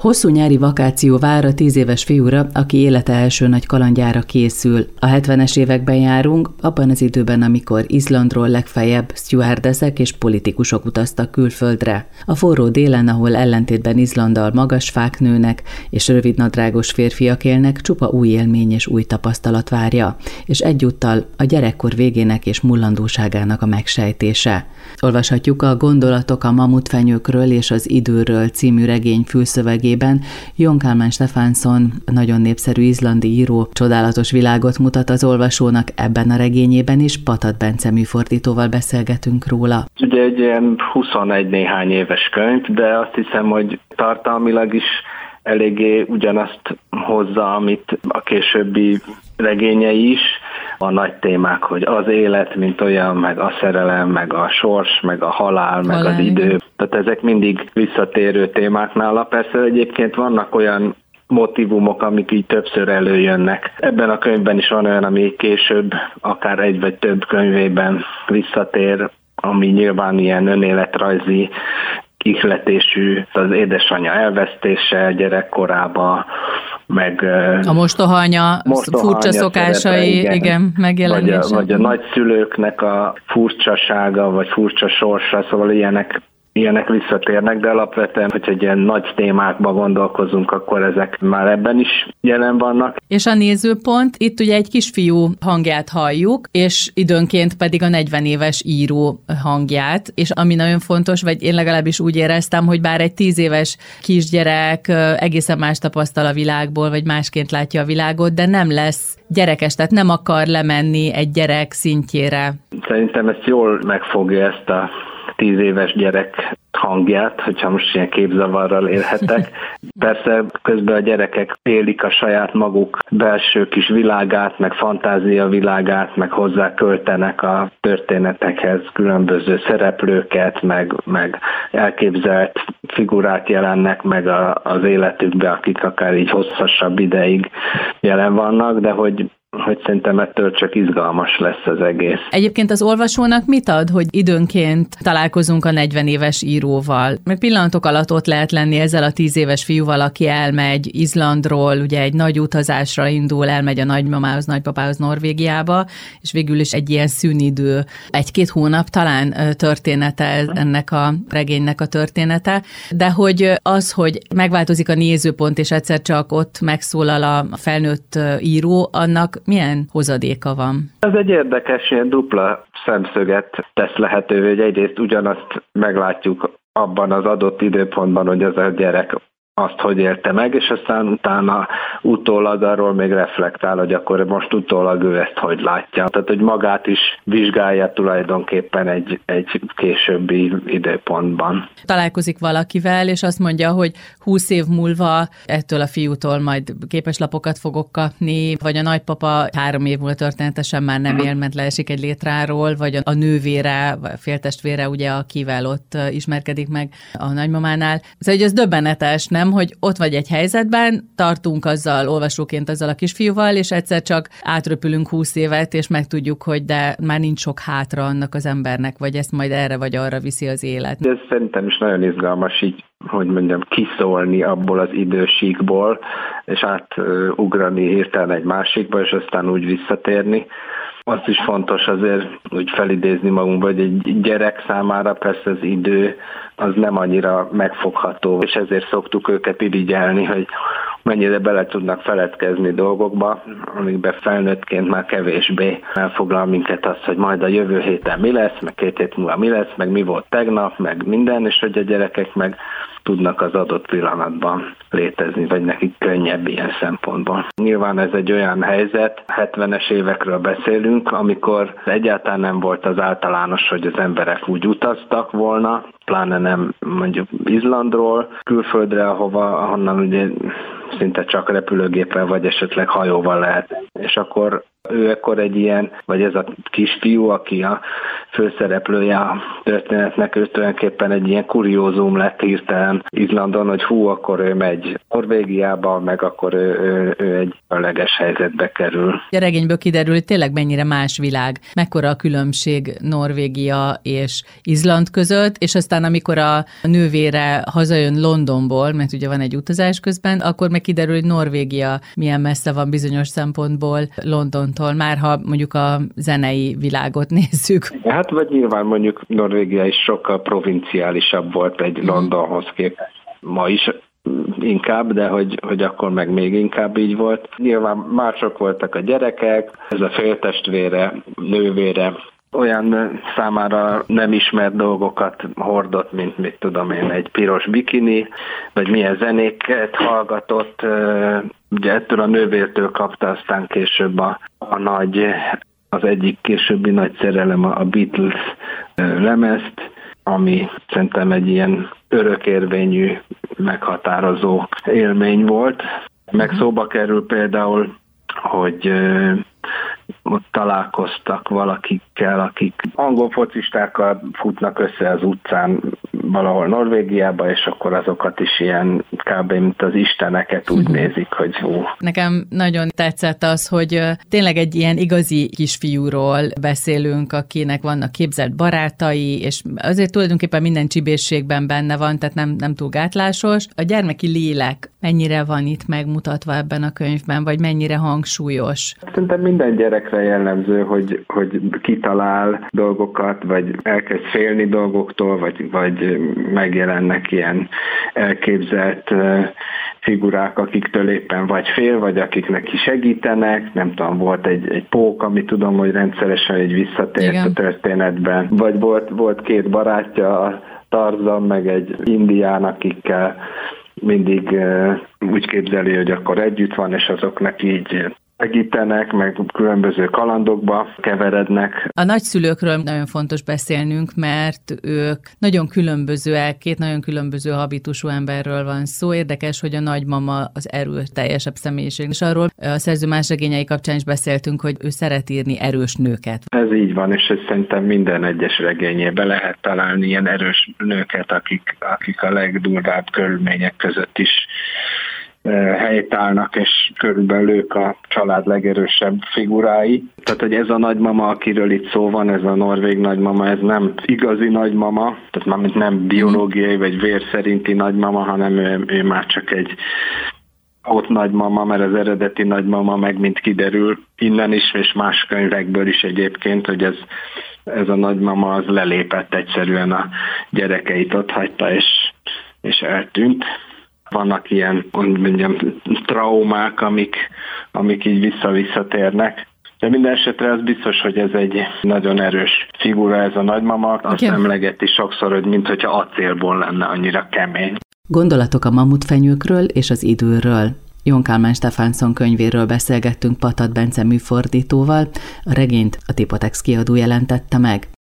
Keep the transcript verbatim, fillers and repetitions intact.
Hosszú nyári vakáció vár a tíz éves fiúra, aki élete első nagy kalandjára készül. A hetvenes években járunk, abban az időben, amikor Izlandról legfeljebb stewardessek és politikusok utaztak külföldre. A forró délen, ahol ellentétben Izlanddal magas fák nőnek, és rövidnadrágos férfiak élnek, csupa új élmény és új tapasztalat várja, és egyúttal a gyerekkor végének és mullandóságának a megsejtése. Olvashatjuk a Gondolatok a mamutfenyőkről és az időről című regény fülszövegében. Jón Kalman Stefánsson, nagyon népszerű izlandi író, csodálatos világot mutat az olvasónak ebben a regényében is. Patat Bence műfordítóval beszélgetünk róla. Ugye egy ilyen huszonegy néhány éves könyv, de azt hiszem, hogy tartalmilag is eléggé ugyanazt hozza, amit a későbbi regényei is. A nagy témák, hogy az élet, mint olyan, meg a szerelem, meg a sors, meg a halál, meg halál. Az idő. Tehát ezek mindig visszatérő témák nála. Persze egyébként vannak olyan motívumok, amik így többször előjönnek. Ebben a könyvben is van olyan, ami később, akár egy vagy több könyvében visszatér, ami nyilván ilyen önéletrajzi ihletésű, az édesanyja elvesztése gyerekkorába, meg a mostohanya, mostohanya furcsa szokásai, szerepe, igen, igen megjelenése. Vagy a, vagy a nagyszülőknek a furcsasága, vagy furcsa sorsa, szóval ilyenek Ilyenek visszatérnek, de alapvetően, hogyha egy ilyen nagy témákban gondolkozunk, akkor ezek már ebben is jelen vannak. És a nézőpont, itt ugye egy kisfiú hangját halljuk, és időnként pedig a negyven éves író hangját, és ami nagyon fontos, vagy én legalábbis úgy éreztem, hogy bár egy tíz éves kisgyerek egészen más tapasztal a világból, vagy másként látja a világot, de nem lesz gyerekes, tehát nem akar lemenni egy gyerek szintjére. Szerintem ezt jól megfogja, ezt a tíz éves gyerek hangját, hogyha most ilyen képzavarral élhetek. Persze közben a gyerekek élik a saját maguk belső kis világát, meg fantázia világát, meg hozzá költenek a történetekhez különböző szereplőket, meg, meg elképzelt figurát jelennek meg a, az életükbe, akik akár így hosszasabb ideig jelen vannak, de hogy hogy szerintem ettől csak izgalmas lesz az egész. Egyébként az olvasónak mit ad, hogy időnként találkozunk a negyven éves íróval? Mert pillanatok alatt ott lehet lenni ezzel a tíz éves fiúval, aki elmegy Izlandról, ugye egy nagy utazásra indul, elmegy a nagymamához, nagypapához Norvégiába, és végül is egy ilyen szünidő, egy-két hónap talán története ennek a regénynek a története, de hogy az, hogy megváltozik a nézőpont, és egyszer csak ott megszólal a felnőtt író, annak milyen hozadéka van? Ez egy érdekes, ilyen dupla szemszöget tesz lehetővé, hogy egyrészt ugyanazt meglátjuk abban az adott időpontban, hogy az a gyerek azt, hogy élte meg, és aztán utána utólag arról még reflektál, hogy akkor most utólag ő ezt hogy látja. Tehát, hogy magát is vizsgálja tulajdonképpen egy, egy későbbi időpontban. Találkozik valakivel, és azt mondja, hogy húsz év múlva ettől a fiútól majd képeslapokat fogok kapni, vagy a nagypapa három év múlva történetesen már nem él, mert leesik egy létráról, vagy a nővére, vagy a féltestvére, ugye, akivel ott ismerkedik meg a nagymamánál. Szóval, hogy ez döbbenetes, nem? Hogy ott vagy egy helyzetben, tartunk azzal, olvasóként azzal a kisfiúval, és egyszer csak átröpülünk húsz évet, és megtudjuk, hogy de már nincs sok hátra annak az embernek, vagy ezt majd erre vagy arra viszi az élet. Ez szerintem is nagyon izgalmas így, hogy mondjam, kiszólni abból az idősíkból, és átugrani hirtelen egy másikba, és aztán úgy visszatérni. Azt is fontos azért úgy felidézni magunkba, hogy egy gyerek számára persze az idő az nem annyira megfogható, és ezért szoktuk őket irigyelni, hogy mennyire bele tudnak feledkezni dolgokba, amikben felnőttként már kevésbé elfoglal minket azt, hogy majd a jövő héten mi lesz, meg két hét múlva mi lesz, meg mi volt tegnap, meg minden, és hogy a gyerekek meg tudnak az adott pillanatban létezni, vagy nekik könnyebb ilyen szempontból. Nyilván ez egy olyan helyzet, hetvenes évekről beszélünk, amikor egyáltalán nem volt az általános, hogy az emberek úgy utaztak volna, pláne nem mondjuk Izlandról külföldre, ahova, ahonnan ugye szinte csak repülőgéppel vagy esetleg hajóval lehet és akkor ő ekkor egy ilyen, vagy ez a kisfiú, aki a főszereplője a történetnek, ő tulajdonképpen egy ilyen kuriózum lett hirtelen Izlandon, hogy hú, akkor ő megy Norvégiába, meg akkor ő, ő, ő egy különleges helyzetbe kerül. A regényből kiderül, hogy tényleg mennyire más világ, mekkora a különbség Norvégia és Izland között, és aztán amikor a nővére hazajön Londonból, mert ugye van egy utazás közben, akkor meg kiderül, hogy Norvégia milyen messze van bizonyos szempontból Londontól, már ha mondjuk a zenei világot nézzük. Hát vagy nyilván mondjuk Norvégia is sokkal provinciálisabb volt egy Londonhoz képest. Ma is inkább, de hogy, hogy akkor meg még inkább így volt. Nyilván mások voltak a gyerekek, ez a féltestvére, nővére olyan számára nem ismert dolgokat hordott, mint mit tudom én, egy piros bikini, vagy milyen zenéket hallgatott. Ugye ettől a nővértől kapta aztán később a, a nagy, az egyik későbbi nagy szerelem, a Beatles lemezt, ami szerintem egy ilyen örökérvényű, meghatározó élmény volt. Meg szóba kerül például, hogy ott találkoztak valakikkel, akik angol focistákkal futnak össze az utcán valahol Norvégiába, és akkor azokat is ilyen kb. Mint az isteneket úgy nézik, hogy hú. Nekem nagyon tetszett az, hogy tényleg egy ilyen igazi kisfiúról beszélünk, akinek vannak képzelt barátai, és azért tulajdonképpen minden csibészségben benne van, tehát nem, nem túl gátlásos. A gyermeki lélek mennyire van itt megmutatva ebben a könyvben, vagy mennyire hangsúlyos? Szerintem minden gyerekre jellemző, hogy, hogy kitalál dolgokat, vagy elkezd félni dolgoktól, vagy, vagy megjelennek ilyen elképzelt figurák, akiktől éppen vagy fél, vagy akik neki segítenek. Nem tudom, volt egy, egy pók, ami tudom, hogy rendszeresen egy visszatért Igen. a történetben. Vagy volt, volt két barátja, a Tarzan, meg egy indián, akikkel mindig úgy képzeli, hogy akkor együtt van, és azoknak így segítenek, meg különböző kalandokba keverednek. A nagyszülőkről nagyon fontos beszélnünk, mert ők nagyon különbözőek, két nagyon különböző habitusú emberről van szó. Érdekes, hogy a nagymama az erőteljesebb személyiség, és arról a szerző más regényei kapcsán is beszéltünk, hogy ő szeret írni erős nőket. Ez így van, és ez szerintem minden egyes regényében lehet találni ilyen erős nőket, akik, akik a legdurvább körülmények között is helytállnak, és körülbelül ők a család legerősebb figurái. Tehát, hogy ez a nagymama, akiről itt szó van, ez a norvég nagymama, ez nem igazi nagymama, tehát mármint nem biológiai vagy vér szerinti nagymama, hanem ő, ő már csak egy ott nagymama, mert az eredeti nagymama meg mint kiderül innen is, és más könyvekből is egyébként, hogy ez, ez a nagymama az lelépett egyszerűen a gyerekeit ott hagyta, és, és eltűnt. Vannak ilyen, mondjam, traumák, amik, amik így vissza-visszatérnek. De minden esetre az biztos, hogy ez egy nagyon erős figura, ez a nagymama. Azt okay. emlegeti sokszor, hogy mintha acélból lenne, annyira kemény. Gondolatok a mamutfenyőkről és az időről. John Kálmán Stefánsson könyvéről beszélgettünk Patat Bence műfordítóval, a regényt a Tipotex kiadó jelentette meg.